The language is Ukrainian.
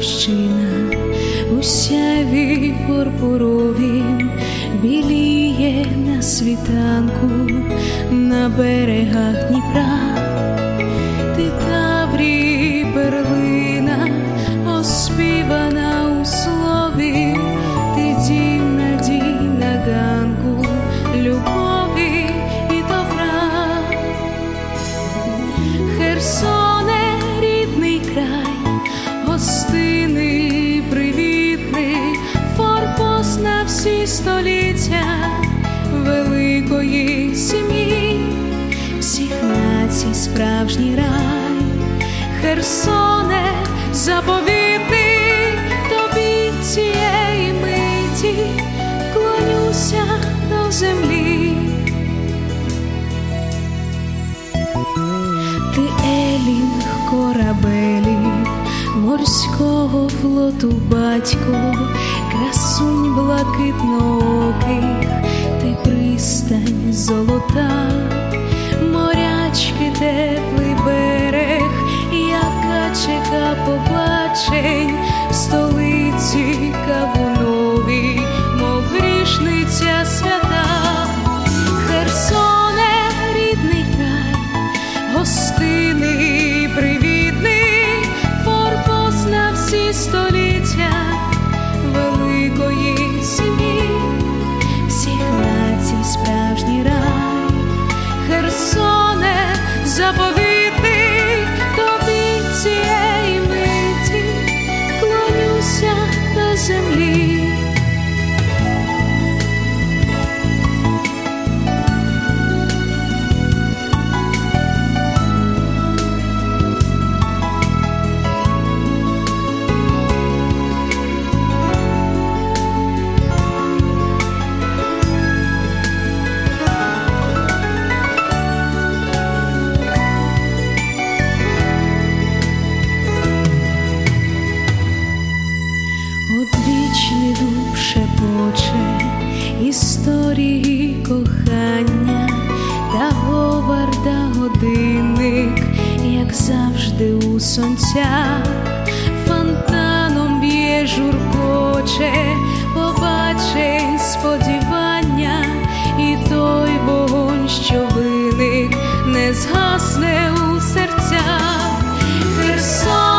батьківщина у сяйві пурпуровім біліє на світанку на берегах Дніпра. Ти Таврій, перлина, оспівана у слові, ти дім надій на ганку любові і добра. Херсоне, рідний край, гостинний, привітний, форпост на всі століття великої сім'ї, всіх націй справжній рай. Херсоне, заповітний, тобі цієї миті клонюся до землі. Ти елінг корабелів, морського флоту батько, красунь блакитнооких, ти пристань золота, морячки теплий берег, яка чека побачень в столиці кавуновій, мов грішниця свята. Херсоне, рідний край, гостинний, привітний, форпост на всі століття великої сім'ї, всіх націй справжній рай. Херсоне, заповітний, тобі цієї миті клонюся до землі. Одвічний дуб шепоче історії кохання, та говарда годинник, як завжди у сонцях, фонтаном б'є, журкоче побачень, сподівання, і той вогонь, що виник, не згасне у серцях. Херсон,